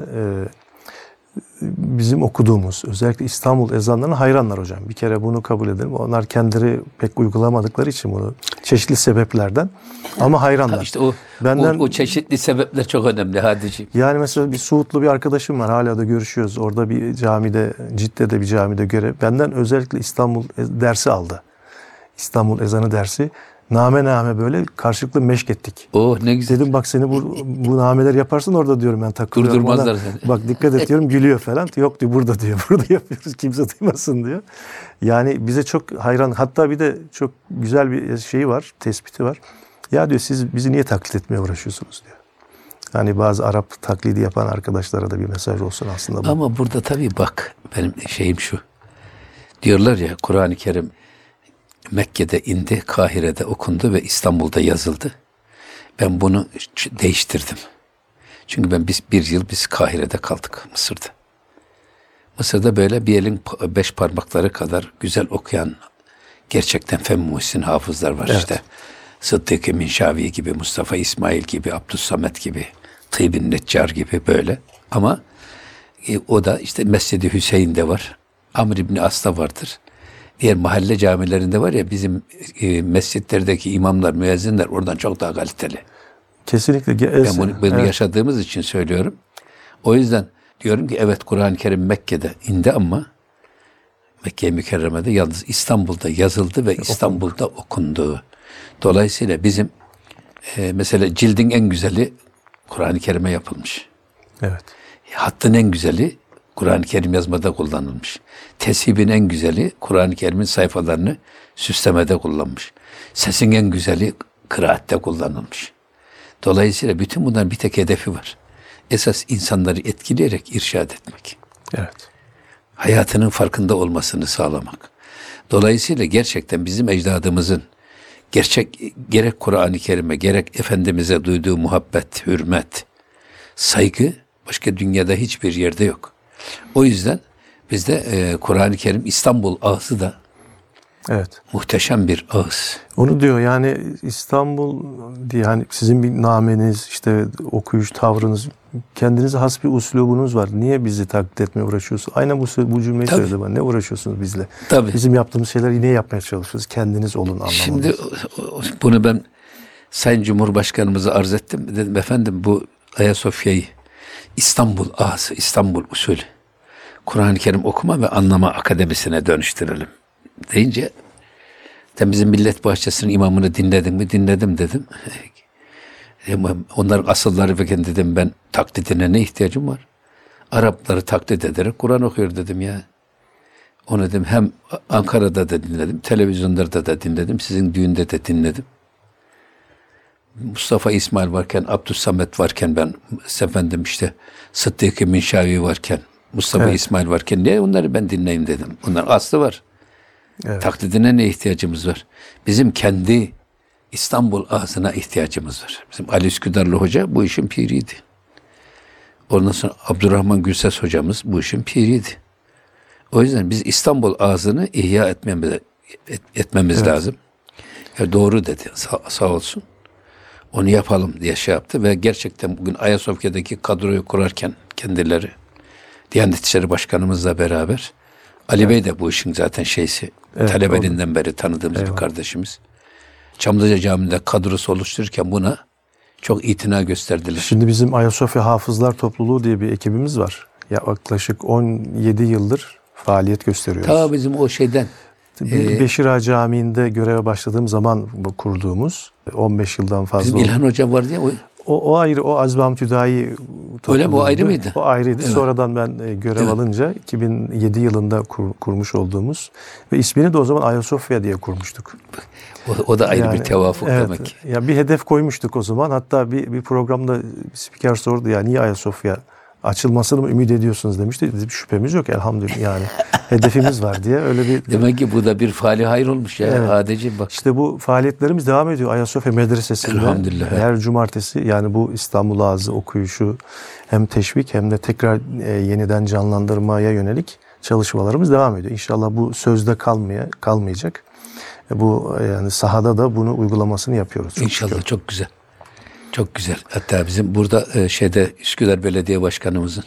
Bizim okuduğumuz, özellikle İstanbul ezanlarına hayranlar hocam. Bir kere bunu kabul edelim. Onlar kendileri pek uygulamadıkları için bunu, çeşitli sebeplerden, ama hayranlar. İşte o çeşitli sebepler çok önemli Hadiciğim. Yani mesela bir Suudlu bir arkadaşım var, hala da görüşüyoruz. Orada bir camide, Cidde'de bir camide görev. Benden özellikle İstanbul dersi aldı. İstanbul ezanı dersi. Name böyle karşılıklı meşk ettik. Oh ne güzel. Dedim bak, seni bu nameler yaparsın orada diyorum, ben takılıyorum. Durdurmazlar seni. Bak dikkat et diyorum, gülüyor falan. Yok diyor, burada diyor. Burada yapıyoruz, kimse duymasın diyor. Yani bize çok hayran. Hatta bir de çok güzel bir şeyi var, tespiti var. Ya diyor, siz bizi niye taklit etmeye uğraşıyorsunuz diyor. Hani bazı Arap taklidi yapan arkadaşlara da bir mesaj olsun aslında bu. Ama burada tabii bak, benim şeyim şu. Diyorlar ya, Kur'an-ı Kerim Mekke'de indi, Kahire'de okundu ve İstanbul'da yazıldı. Ben bunu değiştirdim. Çünkü biz bir yıl Kahire'de kaldık, Mısır'da. Mısır'da böyle bir elin 5 parmakları kadar güzel okuyan gerçekten Muhsin hafızlar var, evet. İşte. Sıddık-ı Minşavi gibi, Mustafa İsmail gibi, Abdüssamet gibi, Tıybin Neccar gibi böyle. Ama o da işte Mescid-i Hüseyin'de var. Amr İbni As'ta vardır. Diğer mahalle camilerinde var ya, bizim mescitlerdeki imamlar, müezzinler oradan çok daha kaliteli. Kesinlikle. Ben bunu evet, yaşadığımız için söylüyorum. O yüzden diyorum ki evet, Kur'an-ı Kerim Mekke'de indi ama Mekke-i Mükerreme'de, yalnız İstanbul'da yazıldı ve İstanbul'da okundu. Dolayısıyla bizim mesela cildin en güzeli Kur'an-ı Kerim'e yapılmış. Evet. Hattın en güzeli Kur'an-ı Kerim yazmada kullanılmış. Tesibin en güzeli Kur'an-ı Kerim'in sayfalarını süslemede kullanmış. Sesin en güzeli kıraatte kullanılmış. Dolayısıyla bütün bunların bir tek hedefi var. Esas insanları etkileyerek irşad etmek. Evet. Hayatının farkında olmasını sağlamak. Dolayısıyla gerçekten bizim ecdadımızın gerek Kur'an-ı Kerim'e gerek Efendimiz'e duyduğu muhabbet, hürmet, saygı başka dünyada hiçbir yerde yok. O yüzden bizde Kur'an-ı Kerim İstanbul ağzı da Evet. muhteşem bir ağız. Onu diyor yani İstanbul diye hani sizin bir nameniz, işte okuyuş tavrınız, kendinize has bir uslubunuz var. Niye bizi taklit etmeye uğraşıyorsunuz? Aynen bu cümleyi Tabii. söyledi bana. Ne uğraşıyorsunuz bizle? Tabii. Bizim yaptığımız şeyleri yine yapmaya çalışıyoruz. Kendiniz olun anlamında. Şimdi bunu ben Sayın Cumhurbaşkanımıza arz ettim. Dedim efendim bu Ayasofya'yı İstanbul ağzı, İstanbul usulü Kur'an-ı Kerim okuma ve anlama akademisine dönüştürelim deyince sen bizim Millet Bahçesi'nin imamını dinledin mi? Dinledim dedim. Onların asılları ve dedim ben taklidine ne ihtiyacım var? Arapları taklit ederek Kur'an okuyor dedim ya. Onu dedim hem Ankara'da da dinledim, televizyonlarda da dinledim, sizin düğünde de dinledim. Mustafa İsmail varken, Abdüssamet varken ben, efendim işte Sıddık-ı Minşavi varken, Mustafa Evet. İsmail varken niye onları ben dinleyeyim dedim. Onların aslı var. Evet. Taklidine ne ihtiyacımız var? Bizim kendi İstanbul ağzına ihtiyacımız var. Bizim Ali Üsküdarlı Hoca bu işin piriydi. Ondan sonra Abdurrahman Gülses hocamız bu işin piriydi. O yüzden biz İstanbul ağzını ihya etmemiz Evet. lazım. Doğru dedi sağ olsun. Onu yapalım diye şey yaptı ve gerçekten bugün Ayasofya'daki kadroyu kurarken kendileri Diyanet İşleri Başkanımızla beraber Ali Bey de bu işin zaten şeysi. Evet, talebeliğinden beri tanıdığımız bir kardeşimiz. Çamlıca Camii'nde kadrosu oluştururken buna çok itina gösterdiler. Şimdi bizim Ayasofya Hafızlar Topluluğu diye bir ekibimiz var. Yaklaşık 17 yıldır faaliyet gösteriyoruz. Ta bizim o şeyden Beşir Ağa Camii'nde göreve başladığım zaman kurduğumuz 15 yıldan fazla bizim oldu. İlhan Hoca vardı ya O ayrı, o Azmi Hamit Hüdayi topluluğuydu. Öyle mi? O ayrı mıydı? O ayrıydı. Evet. Sonradan ben görev Evet. alınca 2007 yılında kurmuş olduğumuz ve ismini de o zaman Ayasofya diye kurmuştuk. o da ayrı Yani, bir tevafuk evet, demek ki. Ya bir hedef koymuştuk o zaman. Hatta bir programda spiker sordu ya niye Ayasofya açılmasını mı ümit ediyorsunuz demişti. Bizim şüphemiz yok elhamdülillah yani. Hedefimiz var diye öyle bir... Demek ki bu da bir fali hayır olmuş ya. Evet. Adeci bak. İşte bu faaliyetlerimiz devam ediyor. Ayasofya Medresesi'nde Elhamdülillah. her cumartesi yani bu İstanbul Ağzı okuyuşu hem teşvik hem de tekrar yeniden canlandırmaya yönelik çalışmalarımız devam ediyor. İnşallah bu sözde kalmayacak. Bu yani sahada da bunu uygulamasını yapıyoruz. Çok İnşallah şükür. çok güzel. Çok güzel. Hatta bizim burada Üsküdar Belediye Başkanımızın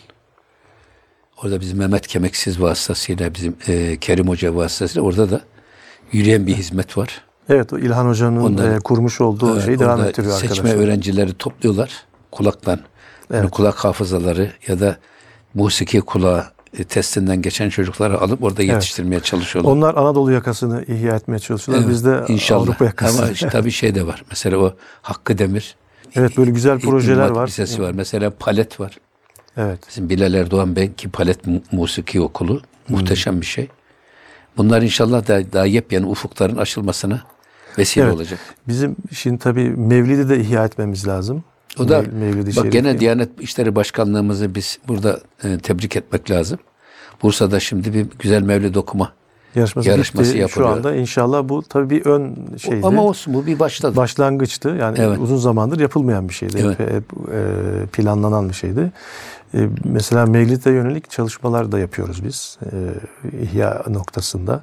orada bizim Mehmet Kemeksiz vasıtasıyla bizim Kerim Hoca vasıtasıyla orada da yürüyen bir hizmet var. Evet, o İlhan Hoca'nın Onları- kurmuş olduğu şeyi devam Orada ettiriyor seçme arkadaşlar. öğrencileri topluyorlar kulaktan. Yani Evet. kulak hafızaları ya da musiki kulağı testinden geçen çocukları alıp orada yetiştirmeye çalışıyorlar. Onlar Anadolu yakasını ihya etmeye çalışıyorlar. Evet, Biz de inşallah. Avrupa yakasını. Ama işte tabii şey de var. Mesela o Hakkı Demir. Evet, böyle güzel projeler İmam var. Lisesi var. Mesela Palet var. Evet. Bizim Bilal Erdoğan Bey ki Palet Musiki Okulu. Muhteşem bir şey. Bunlar inşallah daha yepyeni ufukların açılmasına vesile Evet. olacak. Bizim şimdi tabii Mevlid'i de ihya etmemiz lazım. O da Mevlid-i bak Şerif. gene Diyanet İşleri Başkanlığımızı biz burada tebrik etmek lazım. Bursa'da şimdi bir güzel mevlid okuma yarışması bitti. yapılıyor. Şu anda inşallah bu tabii bir ön şeydi. ama olsun bu bir başladı. Başlangıçtı. Yani Evet. uzun zamandır yapılmayan bir şeydi. Evet. Hep planlanan bir şeydi. Mesela Mevlid'e yönelik çalışmalar da yapıyoruz biz. İhya noktasında.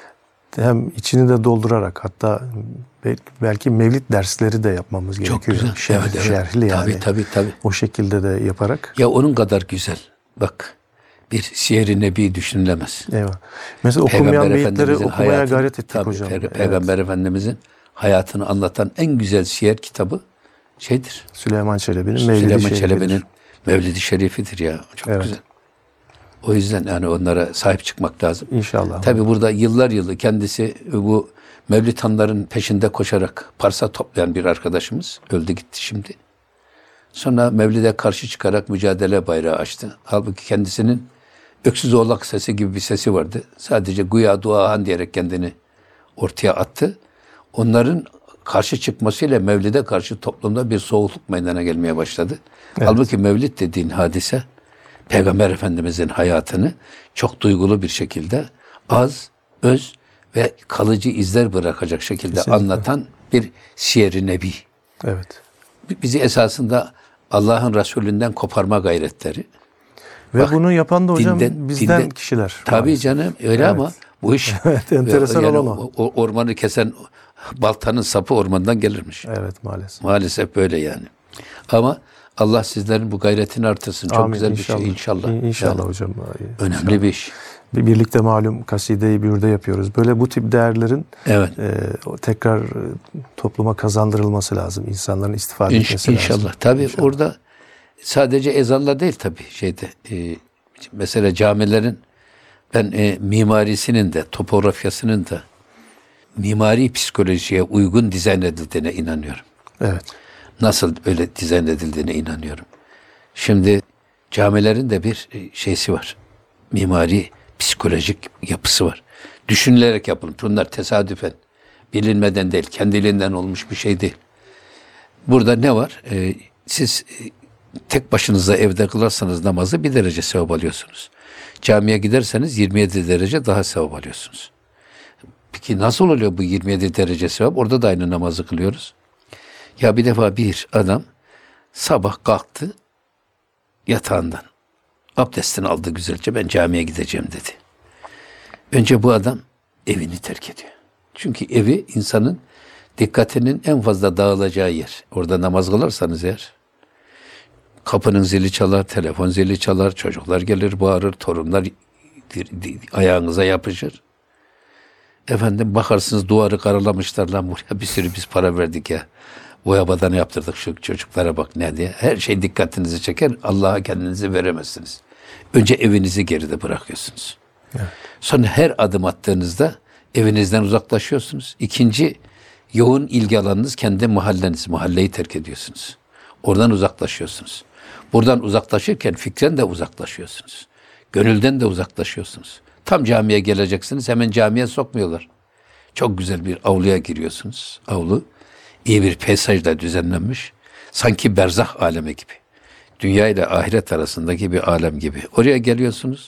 Hem içini de doldurarak hatta belki Mevlid dersleri de yapmamız Çok gerekiyor. güzel. Evet, evet. Şerhli yani. Tabii. O şekilde de yaparak. Ya onun kadar güzel. Bak bir siyer-i nebi düşünülemez. Eyvallah. Mesela okunmayan beyitleri okumaya gayret ettik tabii, hocam. Peygamber Efendimizin hayatını anlatan en güzel siyer kitabı şeydir. Süleyman Çelebi'nin Süleyman Mevlid-i Şerifi'dir. Çelebi'nin Mevlid-i Şerifidir ya. Çok Evet. güzel. O yüzden yani onlara sahip çıkmak lazım. İnşallah. Tabii burada yıllar yılı kendisi bu Mevlid-hanların peşinde koşarak parsa toplayan bir arkadaşımız öldü gitti şimdi. Sonra Mevlid'e karşı çıkarak mücadele bayrağı açtı. Halbuki kendisinin öksüz oğlak sesi gibi bir sesi vardı. Sadece güya duahan diyerek kendini ortaya attı. Onların karşı çıkmasıyla Mevlid'e karşı toplumda bir soğukluk meydana gelmeye başladı. Evet. Halbuki Mevlid dediğin hadise Peygamber Efendimizin hayatını çok duygulu bir şekilde az, öz ve kalıcı izler bırakacak şekilde kesinlikle anlatan bir siyer-i nebi. Evet. Bizi esasında Allah'ın Resulünden koparma gayretleri. Ve bak, bunu yapan da hocam bizden kişiler. Tabii canım öyle evet. Ama bu iş evet, enteresan yani olan o ormanı kesen baltanın sapı ormandan gelirmiş. Evet maalesef. Maalesef böyle yani. Ama Allah sizlerin bu gayretini artırsın. Çok amin, güzel inşallah. Bir şey inşallah. İnşallah yani, hocam. Önemli inşallah. Bir iş. Birlikte malum kaside-i bürde yapıyoruz. Böyle bu tip değerlerin evet. Tekrar topluma kazandırılması lazım. İnsanların istifade etmesi İnşallah. lazım. Tabii İnşallah. Orada sadece ezanla değil tabii mesela camilerin ben mimarisinin de topografyasının da mimari psikolojiye uygun dizayn edildiğine inanıyorum. Evet. Nasıl öyle dizayn edildiğine inanıyorum. Şimdi camilerin de bir şeysi var. Mimari psikolojik yapısı var. Düşünülerek yapılmış. Bunlar tesadüfen, bilinmeden değil, kendiliğinden olmuş bir şey değil. Burada ne var? Siz tek başınıza evde kılarsanız namazı 1 derece sevap alıyorsunuz. Camiye giderseniz 27 derece daha sevap alıyorsunuz. Peki nasıl oluyor bu 27 derece sevap? Orada da aynı namazı kılıyoruz. Ya bir defa bir adam sabah kalktı yatağından. Abdestini aldı güzelce, ben camiye gideceğim dedi. Önce bu adam evini terk ediyor. Çünkü evi insanın dikkatinin en fazla dağılacağı yer. Orada namaz kılarsanız eğer, kapının zili çalar, telefon zili çalar, çocuklar gelir bağırır, torunlar ayağınıza yapışır. Efendim bakarsınız duvarı karalamışlar, lan buraya bir sürü biz para verdik ya. Boya badana yaptırdık şu çocuklara bak ne diye. Her şey dikkatinizi çeker, Allah'a kendinizi veremezsiniz. Önce evinizi geride bırakıyorsunuz. Evet. Sonra her adım attığınızda evinizden uzaklaşıyorsunuz. İkinci yoğun ilgi alanınız kendi mahalleniz. Mahalleyi terk ediyorsunuz. Oradan uzaklaşıyorsunuz. Buradan uzaklaşırken fikren de uzaklaşıyorsunuz. Gönülden de uzaklaşıyorsunuz. Tam camiye geleceksiniz, hemen camiye sokmuyorlar. Çok güzel bir avluya giriyorsunuz. Avlu iyi bir peyzajla düzenlenmiş. Sanki berzah alemi gibi. Dünya ile ahiret arasındaki bir alem gibi. Oraya geliyorsunuz.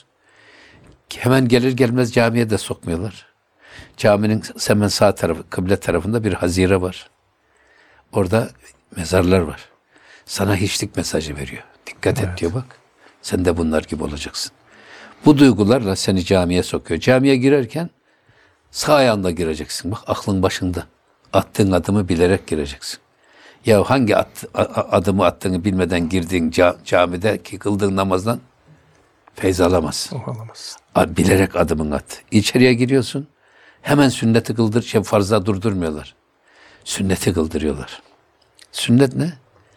Hemen gelir gelmez camiye de sokmuyorlar. Caminin hemen sağ tarafı, kıble tarafında bir hazire var. Orada mezarlar var. Sana hiçlik mesajı veriyor. Dikkat et diyor bak. Sen de bunlar gibi olacaksın. Bu duygularla seni camiye sokuyor. Camiye girerken sağ ayağında gireceksin. Bak aklın başında. Attığın adımı bilerek gireceksin. Ya hangi adımı attığını bilmeden girdiğin camideki kıldığın namazdan feyz alamazsın. Alamazsın. Bilerek adımını at. İçeriye giriyorsun. Hemen sünneti farza durdurmuyorlar. Sünneti kıldırıyorlar. Sünnet ne?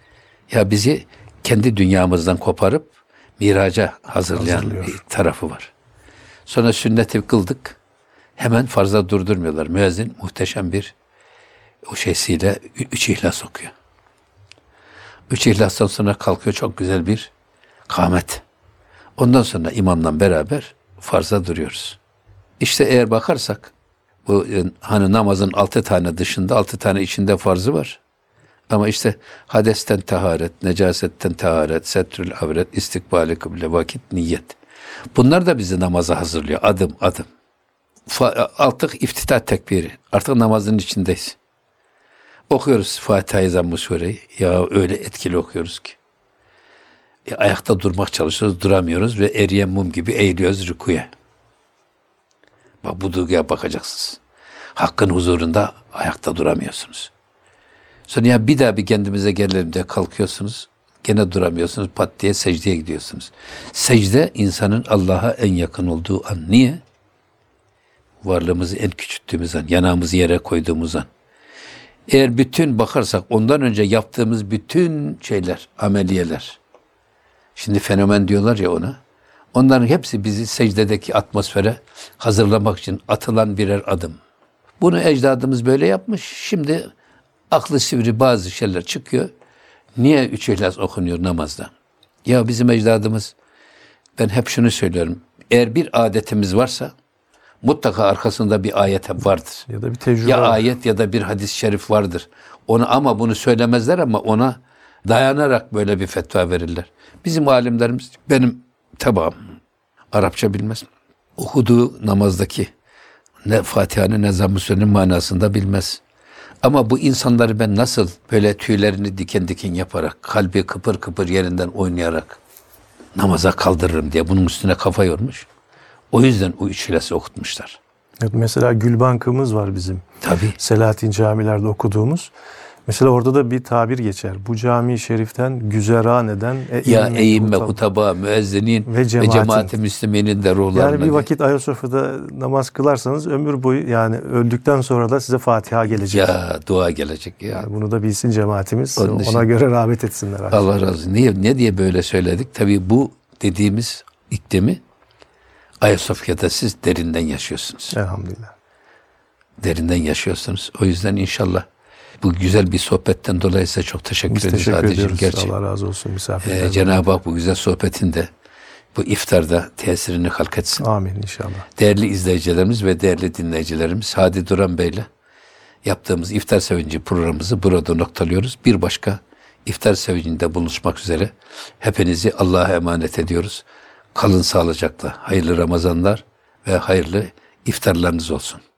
Ya bizi kendi dünyamızdan koparıp miraca hazırlayan bir tarafı var. Sonra sünneti kıldık. Hemen farza durdurmuyorlar. Müezzin muhteşem bir o şeysiyle 3 ihlas okuyor. 3 ihlastan sonra kalkıyor çok güzel bir kâmet. Ondan sonra imamla beraber farza duruyoruz. İşte eğer bakarsak bu hani namazın 6 tane dışında 6 tane içinde farzı var. Ama işte hadesten taharet, necasetten taharet, setrül avret, istikbali kıble, vakit, niyet. Bunlar da bizi namaza hazırlıyor adım adım. Artık iftitah tekbiri. Artık namazın içindeyiz. Okuyoruz Fatiha-i Zamm-ı Sure'yi. Ya öyle etkili okuyoruz ki. Ayakta durmak çalışıyoruz, duramıyoruz ve eriyen mum gibi eğiliyoruz rükuya. Bak bu duyguya bakacaksınız. Hakkın huzurunda ayakta duramıyorsunuz. Sonra ya bir daha bir kendimize gelelim diye kalkıyorsunuz. Gene duramıyorsunuz. Pat diye secdeye gidiyorsunuz. Secde insanın Allah'a en yakın olduğu an. Niye? Varlığımızı en küçülttüğümüz an, yanağımızı yere koyduğumuz an. Eğer bütün bakarsak ondan önce yaptığımız bütün şeyler, ameliyeler. Şimdi fenomen diyorlar ya ona. Onların hepsi bizi secdedeki atmosfere hazırlamak için atılan birer adım. Bunu ecdadımız böyle yapmış. Şimdi aklı sivri bazı şeyler çıkıyor. Niye 3 İhlas okunuyor namazda? Ya bizim ecdadımız, ben hep şunu söylüyorum. Eğer bir adetimiz varsa mutlaka arkasında bir ayet hep vardır. Ya da bir tecrübe Ya var. ayet ya da bir hadis-i şerif vardır. Ama bunu söylemezler ama ona dayanarak böyle bir fetva verirler. Bizim alimlerimiz, benim tabağım Arapça bilmez. Okuduğu namazdaki ne Fatiha'nın ne Zamm-ı Sur'ün manasında bilmez. Ama bu insanları ben nasıl böyle tüylerini diken diken yaparak, kalbi kıpır kıpır yerinden oynayarak namaza kaldırırım diye bunun üstüne kafa yormuş. O yüzden o 3 İhlas'ı okutmuşlar. Evet, mesela Gülbankımız var bizim. Tabii. Selahattin camilerde okuduğumuz. Mesela orada da bir tabir geçer. Bu cami-i şeriften güzeran eden Ya eğimme hutaba müezzinin ve cemaat-i müsliminin de ruhlarına. Yani bir vakit Ayasofya'da namaz kılarsanız ömür boyu, yani öldükten sonra da size Fatiha gelecek. Ya dua gelecek ya. Yani bunu da bilsin cemaatimiz. Onun için, ona göre rağbet etsinler. Allah razı olsun. Ne diye böyle söyledik? Tabii bu dediğimiz iklimi Ayasofya'da siz derinden yaşıyorsunuz. Elhamdülillah. Derinden yaşıyorsunuz. O yüzden inşallah bu güzel bir sohbetten dolayı size çok teşekkür ederiz. Teşekkür ediyoruz. Gerçekten. Allah razı olsun misafirlerden. Cenab-ı Hak bu güzel sohbetinde, bu iftarda tesirini halk etsin. Amin inşallah. Değerli izleyicilerimiz ve değerli dinleyicilerimiz, Hadi Duran Bey'le yaptığımız İftar Sevinci programımızı burada noktalıyoruz. Bir başka İftar Sevinci'nde buluşmak üzere hepinizi Allah'a emanet ediyoruz. Kalın sağlıcakla, hayırlı Ramazanlar ve hayırlı iftarlarınız olsun.